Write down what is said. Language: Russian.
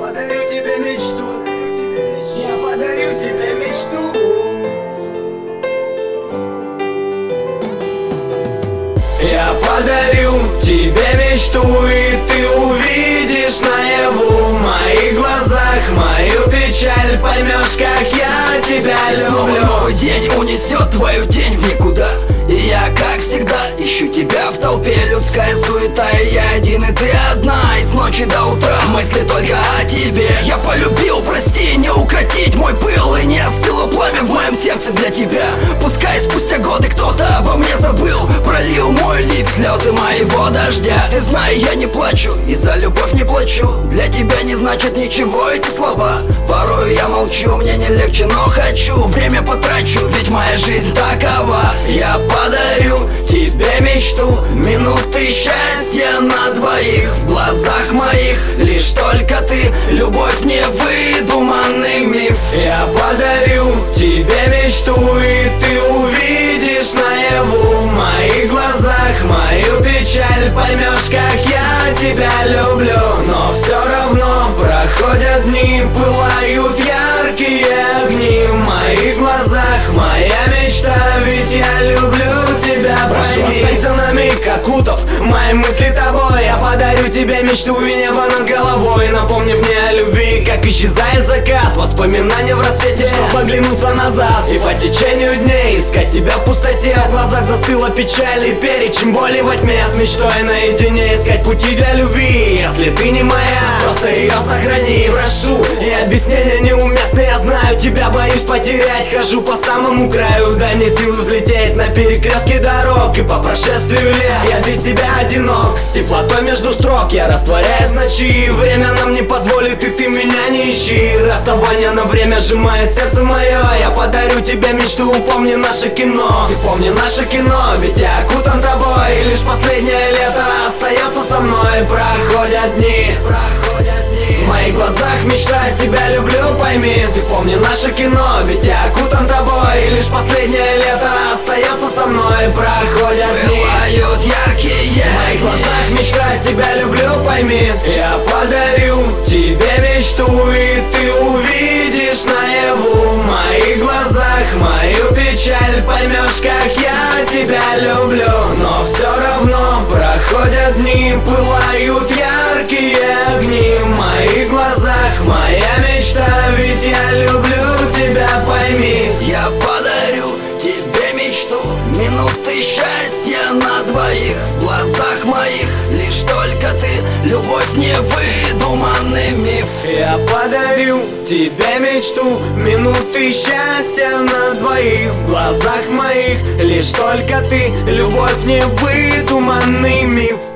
подарю тебе мечту. Я подарю тебе мечту. Я подарю тебе мечту, и ты увидишь наяву в моих глазах мою печаль, поймешь, как я тебя люблю. Новый день унесет твою тень в никуда, и я, как всегда, ищу тебя в толпе. Людская суета, и я один, и ты одна. И с ночи до утра мысли только о тебе. Я полюбил, прости, не укротить мой пыл, и не остыло пламя в моем сердце для тебя. Пускай спустя годы кто-то обо мне забыл, пролил мой лик слезы моего дождя. Ты знай, я не плачу, и за любовь не плачу. Для тебя не значит ничего эти слова. Порою я молчу, мне не легче, но хочу. Время потрачу, ведь моя жизнь такова. Я подарю тебе мечту, минуты счастья на двоих. В глазах моих лишь только ты, любовь не выдуманный миф. Я подарю тебе мечту, и ты увидишь наяву в моих глазах мою печаль, поймешь, как я тебя люблю. Но все равно проходят дни, пылают яркие огни в моих глазах моя мечта, ведь я люблю тебя. Прошу, останься на миг, окутав мои мысли тобой. Я подарю тебе мечту и небо над головой, напомнив мне о любви, как исчезает закат. Воспоминания в рассвете, чтобы оглянуться назад и по течению дней искать тебя в пустоте. В глазах застыла печаль и перечень боли во тьме. С мечтой наедине искать пути для любви. Если ты не моя, просто ее сохрани, прошу. И объяснения неуместны, я знаю, тебя боюсь потерять. Хожу по самому краю, дай мне силы взлететь на перекрестке дорог. И по прошествию лет я без тебя одинок, с теплотой между строк я растворяюсь в ночи. Время нам не позволит, и ты меня не ищи. Расставание на время сжимает сердце мое. Я подарю тебе мечту, помни наше кино. Ты помни наше кино, ведь я окутан тобой. И лишь последнее лето остается со мной. Проходят дни, в моих глазах мечта, тебя люблю, пойми. Ты помни наше кино, ведь я окутан тобой. И лишь последнее лето остается со мной. Проходят дни, пылают яркие в моих глазах мечта, тебя люблю, пойми. Я подарю тебе мечту, и ты увидишь наяву в моих глазах мою печаль, поймешь, как я тебя люблю. Но все равно проходят дни, пылают яркие огни в моих глазах моя мечта, ведь я люблю тебя, пойми. Я подарю тебе мечту, минуты счастья на двоих. В глазах моих лишь только ты, любовь не выдуманный миф. Я подарю тебе мечту, минуты счастья на двоих. В глазах моих лишь только ты, любовь не выдуманный миф.